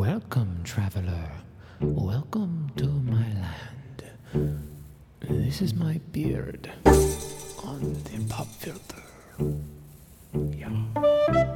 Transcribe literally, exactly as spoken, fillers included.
Welcome, traveler. Welcome to my land. This is my beard on the pop filter. Yeah.